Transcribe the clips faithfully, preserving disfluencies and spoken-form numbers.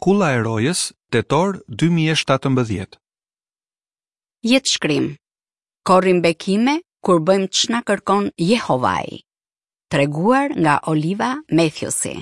Kulla e Rojës, tetor dy mijë e shtatëmbëdhjetë. Jetë shkrim. Korrim bekime kur bëjmë ç'na kërkon Jehovai. Treguar nga Oliva Matthewsi.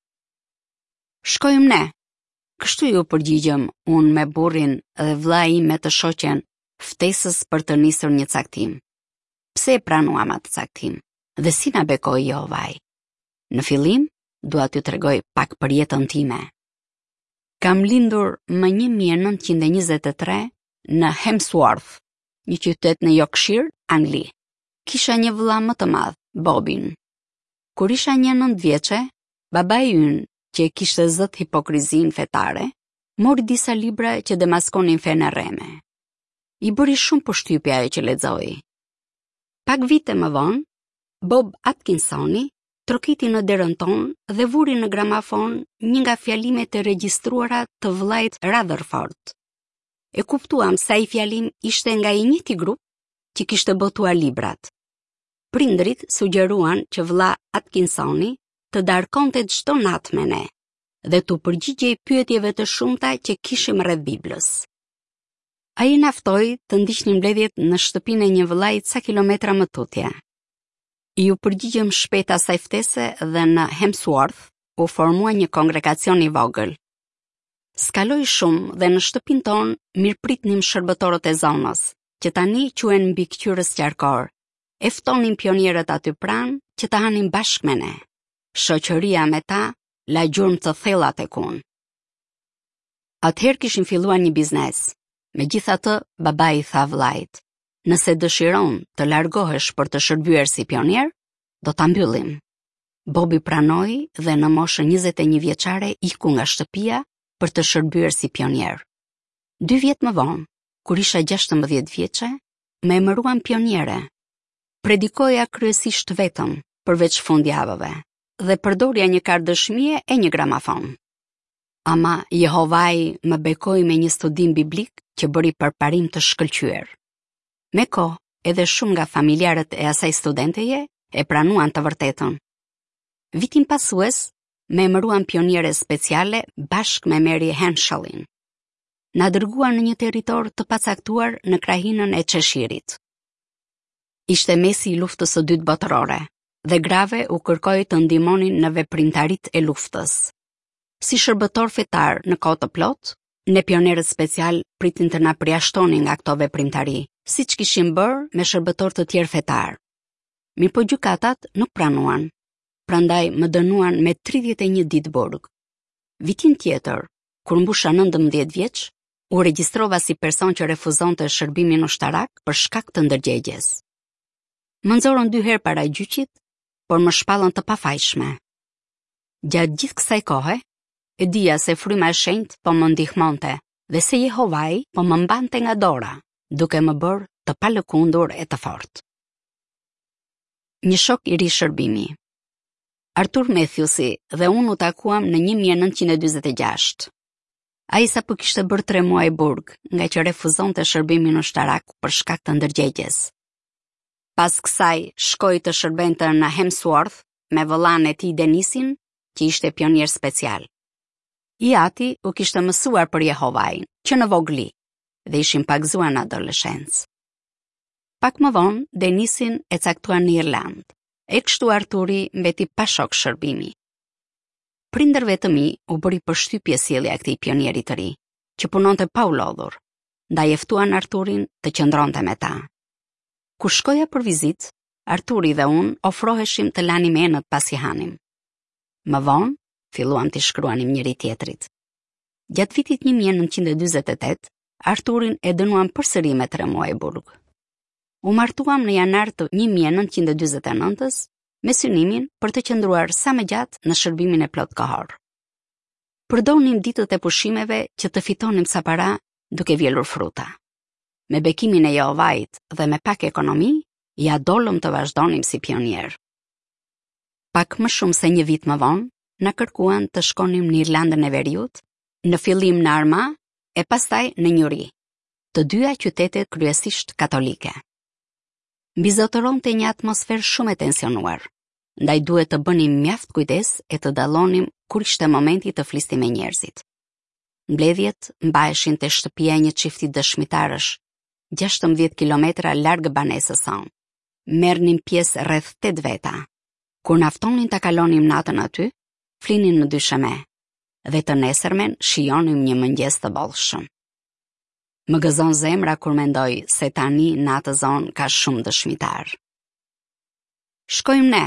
Shkojmë ne. Kështu ju përgjigjëm unë me burrin dhe vlla im me të shoqen, ftesës për të nisur një caktim. Pse e pranuam atë caktim? Dhe si na bekoi Jehovai? Në fillim, dua t'ju tregoj pak për jetën time. Kam lindur më një mijë e nëntëqind e njëzet e tre në Hemsworth, një qytet në Yorkshire, Angli. Kisha një vëlla më të madh, Bobin. Kur isha një nëntë vjeçe, babai ynë, që e kishte zët hipokrizin fetare, mori disa libra që demaskonin fenë rreme. I bëri shumë përshtypje ajo që lexoi. Pak vite më vonë, Bob Atkinsoni trokiti në derën tonë dhe vuri në gramafon një nga fjalimet e regjistruara të vllait Rutherford. E kuptuam se ai fjalim ishte nga i njëjti grup që kishte botuar librat. Prindrit sugjeruan që vlla Atkinsoni të darkonte çdo natë me ne dhe t'u përgjigjej pyetjeve të shumta që kishim rreth Biblës. Ai na ftoi të ndiqnim mbledhjet në shtëpinë e një vllai ca kilometra më tutje. Ju përgjigjëm shpejt asaj ftese dhe në Hemsworth u formua një kongregacion i vogël. Skaloi shumë dhe në shtëpinë tonë mirëpritnim shërbëtorët e zonës, që tani quhen mbikëqyrës qarkor. E ftonin pionierët aty pranë që të hanin bashkë me ne. Shoqëria me ta la gjurmë të thella tek unë. Atëherë kishim filluar një biznes. Megjithatë, babai i tha vllait: "Nëse dëshiron të largohesh për të shërbyer si pionier, do ta mbyllim." Bobi pranoi dhe në moshën njëzet e një vjeçare iku nga shtëpia për të shërbyer si pionier. Dy vjet më vonë, kur isha gjashtëmbëdhjetë vjeçe, më emëruan pioniere. Predikoja kryesisht vetëm, përveç fundjavëve, dhe përdorja një kartë dëshmie e një gramafon. Ama Jehovai më bekoi me një studim biblik që bëri përparim të shkëlqyer. Me kohë, edhe shumë nga familjarët e asaj studenteje e pranuan të vërtetën. Vitin pasues, me emëruan pioniere speciale bashkë me Mary Henshallin. Na dërguan në një territor të pacaktuar në krahinën e Cheshire-it. Ishte mesi i luftës së dytë botërore dhe grave u kërkoi të ndihmonin në veprimtaritë e luftës. Si shërbëtor fetar në kohë të plotë, ne pionerët special pritin të na përjashtonin nga këto veprimtari, siç kishim bërë me shërbëtor të tjerë fetar. Mirëpo gjykatat nuk pranuan, prandaj më dënuan me tridhjetë e një ditë burg. Vitin tjetër, kur mbusha nëntëmbëdhjetë vjeç, u regjistrova si person që refuzonte shërbimin ushtarak për shkak të ndërgjegjes. Më nxorën dy herë para gjyqit, por më shpallën të pafajshme. Gjatë gjithë kësaj kohe, e dija se fryma e shenjtë po më ndihmonte dhe se Jehovai po më mbante nga dora, duke më bërë të palëkundur e të fortë. Një shok i ri shërbimi. Arthur Matthewsi dhe unë u takuam në një mijë e nëntëqind e dyzet e gjashtë. Ai sapo kishte bërë tre muaj burg, nga që refuzonte shërbimin ushtarak për shkak të ndërgjegjes. Pas kësaj, shkoi të shërbente në Hemsworth me vëllain e tij Denisin, që ishte pionier special. I ati u kishte mësuar për Jehovajin, që në vogli, dhe ishin pagzuar në adoleshencë. Pak më vonë, Denisin e caktuan në Irland, e kështu Arturi mbeti pa shok shërbimi. Prindërve të mi u bëri përshtypje sjellja e këtij pionieri të ri, që punonte pa u lodhur, ndaj e ftuan Arturin të qëndronte me ta. Kur shkoja për vizitë, Arturi dhe unë ofroheshim të lanim enët pasi hanim. Më vonë, filluam të shkruanim njëri tjetrit. Gjatë vitit një mijë e nëntëqind e dyzet e tetë, Arturin e dënuam përsëri me tre muaj burg. U martuam në janar të një mijë e nëntëqind e dyzet e nëntës me synimin për të qëndruar sa më gjatë në shërbimin e plot kohor. Përdornim ditët e pushimeve që të fitonim sa para duke vjelur fruta. Me bekimin e Jehovait dhe me pak ekonomi, ja dolëm të vazhdonim si pionier. Pak më shumë se një vit më vonë, na kërkuan të shkonim në Irlandën e Veriut, në fillim në Armagh e pastaj në Njuri, të dyja qytetet kryesisht katolike. Mbizotëronte një atmosferë shumë e tensionuar, ndaj duhet të bënim mjaft kujdes e të dallonim kur ishte momenti të flisnim me njerëzit. mbledhjet mbaheshin te shtëpia e një çifti dëshmitarësh, gjashtëmbëdhjetë kilometra larg banesës sonë. Merrnin pjesë rreth tetë veta. Kur na ftonin ta kalonim natën aty, flinin në dysheme, dhe të nesërmen shijonim një mëngjes të bollshëm. Më gëzon zemra kur mendoj se tani në atë zonë ka shumë dëshmitar. Shkojmë ne.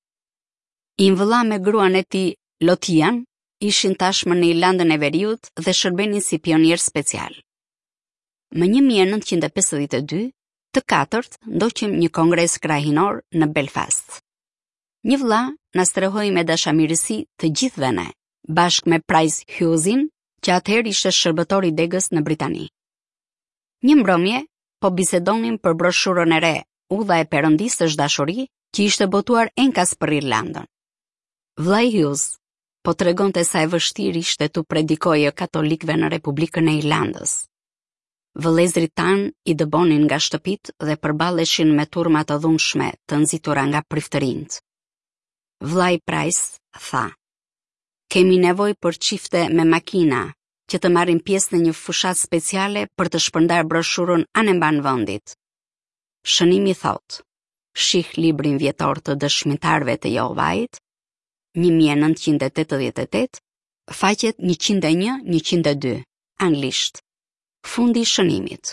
I vëlla me gruan e tij Lotian ishin tashmë në Irlandën e Veriut dhe shërbenin si pionier special. Më një mijë e nëntëqind e pesëdhjetë e dy, të katërt ndoqim një kongres krahinor në Belfast. Një vëlla na strehoi me dashamirësi të gjithëve ne, bashkë me Price Hughesin, që atëherë ishte shërbëtor i degës në Britani. Një mbrëmje po bisedonim për broshurën e re, Udha e Perëndisë është dashuri, që ishte botuar enkas për Irlandën. Vllai Hughes po tregonte sa e vështirë ishte tu predikojë katolikëve në Republikën e Irlandës. Vëllezërit tan i dëbonin nga shtëpit dhe përballeshin me turma të dhunshme të nxitura nga priftërinjt. Vllai Price tha: "Kemi nevojë për çifte me makina që të marrin pjesë në një fushat speciale për të shpërndar broshurën anë mban vendit." Shënimi thot: shih librin vjetor të dëshmitarëve të Jehovait, një mijë e nëntëqind e tetëdhjetë e tetë, faqet njëqind e një njëqind e dy, anglisht. Fundi i shënimit.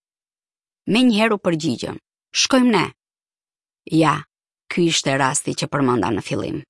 Me njëherë u përgjigjëm: "Shkojmë ne." Ja, ky ishte rasti që përmenda në fillim.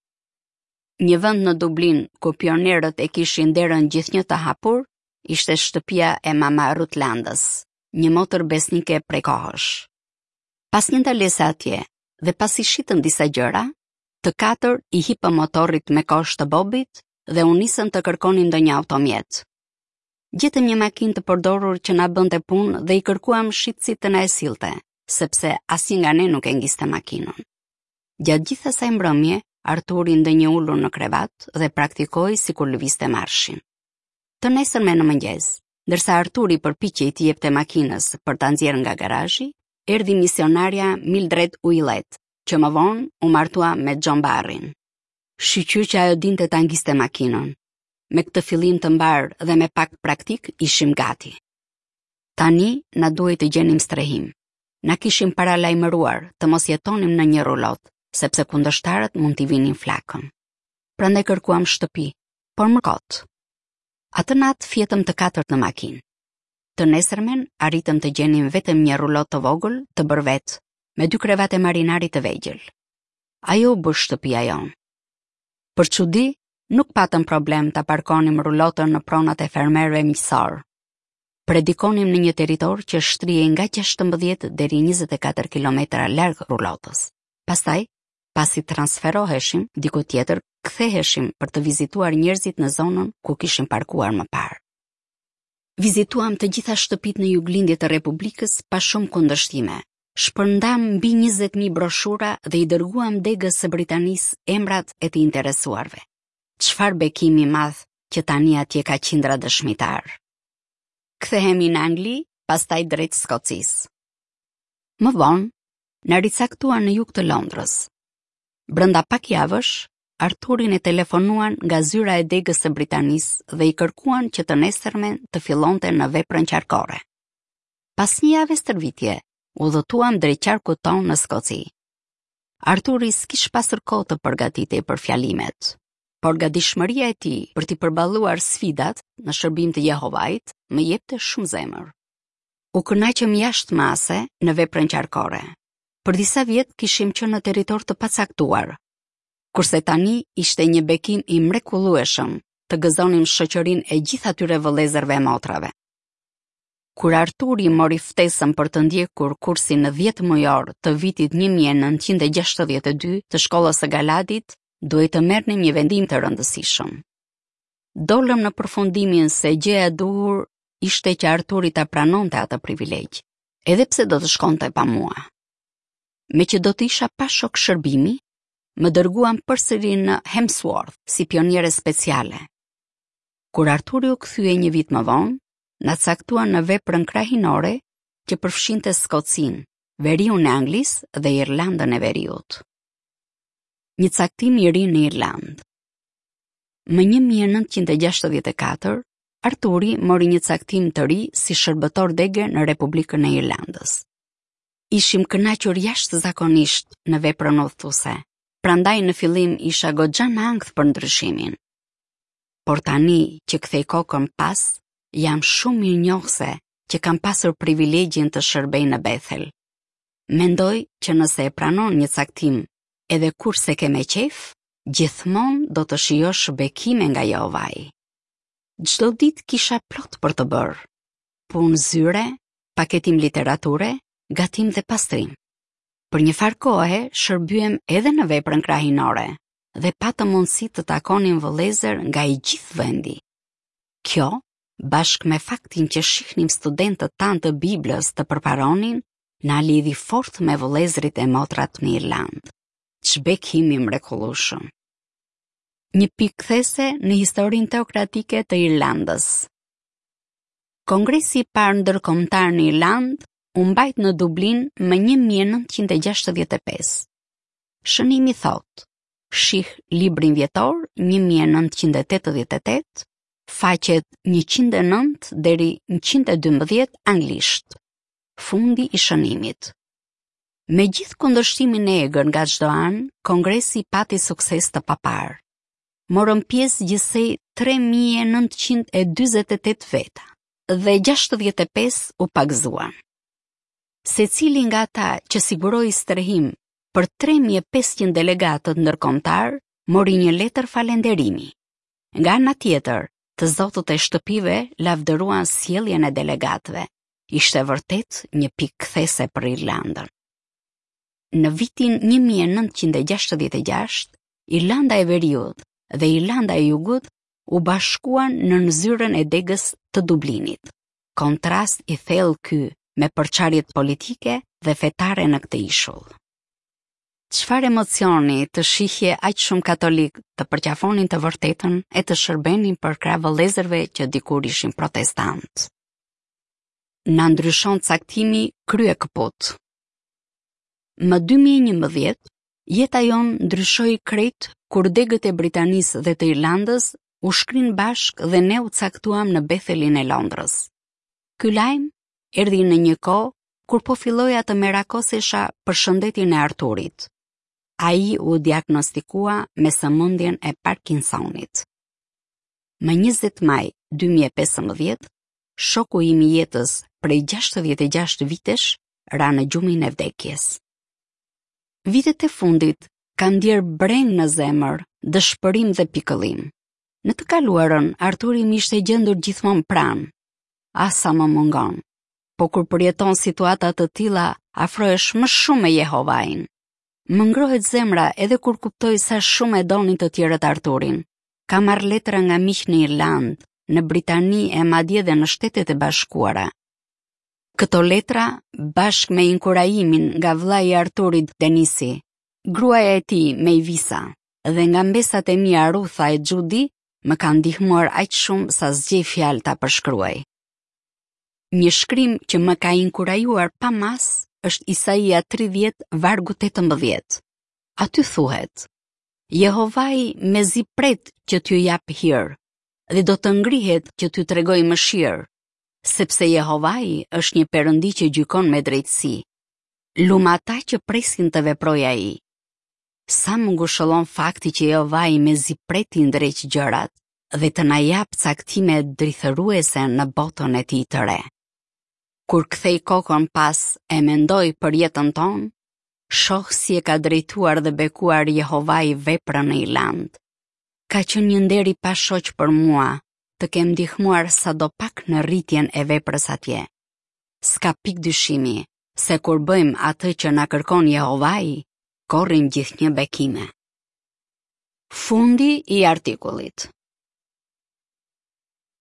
Një vend në Dublin ku pionerët e kishin derën gjithnjë të hapur, ishte shtëpia e Mama Rutlandës, një motër besnike prej kohësh. Pas një ndalese atje dhe pas i shitën disa gjëra, të katër i hipën motorit me kosh të bobit dhe u nisën të kërkonin ndonjë automjet. Gjetëm një makinë të përdorur që na bënte punë dhe i kërkuam shitësit të na e sillte, sepse asnjë nga ne nuk e ngiste makinën. Gjatë gjithë asaj mbrëmje, Arturi ndonjë ulur në krevat dhe praktikoi sikur lëvizte marshin. Të nesërmen në mëngjes, ndërsa Arturi përpiqej t'i jepte makinës për ta nxjerrë nga garazhi, erdhi misionarja Mildred Willett, që më vonë u martua me John Barrin. Shiqyr që ajo dinte ta ngiste makinën. Me këtë fillim të mbar dhe me pak praktik ishim gati. Tani na duhej të gjenim strehim. Na kishim paralajmëruar të mos jetonim në një rulot, sepse kundërshtarët mund t'i vinin flakën. Prandaj kërkuam shtëpi, por më kot. Atë natë fjetëm të katërt në makinë. Të nesërmen arritëm të gjenim vetëm një rulot të vogël të bërë vetë, me dy krevate marinari të vegjël. Ajo u bë shtëpia jonë. Për çudi, nuk patëm problem të parkonim rulotën në pronat e fermerëve miqësor. Predikonim në një territor që shtrihej nga gjashtëmbëdhjetë deri njëzet e katër kilometra larg rulotës. Pastaj, pasi transferoheshim diku tjetër, ktheheshim për të vizituar njerëzit në zonën ku kishim parkuar më parë. Vizituam të gjitha shtëpitë në juglindje të Republikës pa shumë kundërshtime. Shpërndam mbi njëzet mijë broshura dhe i dërguam degës së Britanisë emrat e të interesuarve. Çfarë bekimi i madh që tani atje ka qindra dëshmitar. Kthehemi në Angli, pastaj drejt Skocisë. Më vonë, na ricaktuan në jug të Londrës. Brenda pak javësh, Arturin e telefonuan nga zyra e degës së Britanisë dhe i kërkuan që të nesërmen të fillonte në veprën qarkore. Pas një jave stërvitje, udhëtuam drejt qarkut ton në Skoci. Arturi s'kish pasur kohë të përgatitej për fjalimet, por gatishmëria e tij për t'i përballuar sfidat në shërbim të Jehovait më jepte shumë zemër. U kënaqëm jashtë mase në veprën qarkore. Për disa vjet kishim qenë në territor të pacaktuar, kurse tani ishte një bekim i mrekullueshëm të gëzonim shoqërinë e gjithë atyre vëllezërve e motrave. Kur Arturi mori ftesën për të ndjekur kursin në dhjetë mujor të vitit një mijë e nëntëqind e gjashtëdhjetë e dy të shkollës së Galadit, duhej të merrnim një vendim të rëndësishëm. Dolëm në përfundimin se gjëja e duhur ishte që Arturi ta pranonte atë privilegj, edhe pse do të shkonte pa mua. Me që do të isha pa shok shërbimi, më dërguam përsëri në Hemsworth si pioniere speciale. Kur Arturi u kthye një vit më vonë, na caktuan në veprën krahinore që përfshinte Skocinë, Veriun e Anglisë dhe Irlandën e Veriut. Një caktim i ri në Irlandë. Më një mijë e nëntëqind e gjashtëdhjetë e katër, Arturi mori një caktim të ri si shërbëtor dege në Republikën e Irlandës. Ishim kënaqur jashtëzakonisht në veprën udhëtuese, prandaj në fillim isha goxha në ankth për ndryshimin. Por tani që kthej kokën pas, jam shumë mirënjohëse që kam pasur privilegjin të shërbej në Bethel. Mendoj që nëse e pranon një caktim, edhe kur se ke me qef, gjithmonë do të shijosh bekime nga Jehovaji. Çdo ditë kisha plot për të bërë. Punë zyre, paketim literature, gatim dhe pastrim. Për një farë kohe shërbyem edhe në veprën krahinore dhe patëm mundësi të takonim vëllezër nga i gjithë vendi. Kjo, bashkë me faktin që shihnim studentët tanë të Biblës të përparonin, na lidhi fort me vëllezërit e motrat në Irlandë. Ç'bekimi mrekullueshëm. Një pikë kthese në historinë teokratike të Irlandës. Kongresi i parë ndërkombëtar në Irlandë u mbajt në Dublin më një mijë e nëntëqind e gjashtëdhjetë e pesë. Shënimi thot, shih librin vjetor një mijë e nëntëqind e tetëdhjetë e tetë, faqet njëqind e nëntë deri njëqind e dymbëdhjetë anglisht. Fundi i shënimit. Me gjithë kundërshtimin e egër nga çdo anë, kongresi pati sukses të papar. Morën pjesë gjithsej tre mijë e nëntëqind e dyzet e tetë veta dhe gjashtëdhjetë e pesë u pagëzuan. Secili nga ata që siguroi strehim për tre mijë e pesëqind delegatët ndërkombëtar mori një letër falenderimi. Nga ana tjetër, të zotët e shtëpive lavdëruan sjelljen e delegatëve. Ishte vërtet një pikë kthese për Irlandën. Në vitin një mijë e nëntëqind e gjashtëdhjetë e gjashtë, Irlanda e Veriut dhe Irlanda e Jugut u bashkuan në zyrën e degës të Dublinit. Kontrast i thellë ky me përçarjet politike dhe fetare në këtë ishull. Çfarë emocioni të shihje aq shumë katolik të përqafonin të vërtetën e të shërbenin për krah vëllezërve që dikur ishin protestantë. Na ndryshon caktimi krye këput. Më dy mijë e njëmbëdhjetë, jeta jon ndryshoi krejt kur degët e Britanisë dhe të Irlandës u shkrin bashk dhe ne u caktuam në Bethelin e Londrës. Ky lajm erdhi në një kohë kur po filloja të merakosesha për shëndetin e Arturit. Ai u diagnostikua me sëmundjen e Parkinsonit. Më njëzet maj dy mijë e pesëmbëdhjetë, shoku im i jetës prej gjashtëdhjetë e gjashtë vitesh ra në gjumin e vdekjes. Vitet e fundit kam ndjer breng në zemër, dëshpërim dhe pikëllim. Në të kaluarën, Arturi më ishte gjendur gjithmonë pranë. Asa më mungon. Po kur përjeton situata të tilla, afrohesh më shumë me Jehovajin. Më ngrohet zemra edhe kur kuptoj sa shumë e donin të tjerët Arturin. Kam marrë letra nga miq në Irlandë, në Britani e madje dhe në Shtetet e Bashkuara. Këto letra, bashkë me inkurajimin nga vllai i Arturit Denisi, gruaja e tij Mejvisa dhe nga mbesat e mia Rutha e Xhudi, më kanë ndihmuar aq shumë sa zgjej fjalë ta përshkruaj. Një shkrim që më ka inkurajuar pa mas është Isaia tridhjetë vargu tetëmbëdhjetë. Aty thuhet: Jehovaji mezi pret që t'ju jap hir dhe do të ngrihet që t'ju tregoj mëshirë, sepse Jehovaji është një perëndi që gjykon me drejtësi. Lum ata që presin të veprojë ai. Sa më ngushëllon fakti që Jehovaji mezi preti ndreq gjërat dhe të na jap caktime drithëruese në botën e tij të re. Kur kthej kokën pas e mendoj për jetën tonë, shoh si e ka drejtuar dhe bekuar Jehovaji veprën në Irlandë. Ka qenë një nder i pashoq për mua të kem ndihmuar sadopak në rritjen e veprës atje. S'ka pik dyshimi se kur bëjmë atë që na kërkon Jehovaji, korrim gjithnjë bekime. Fundi i artikullit.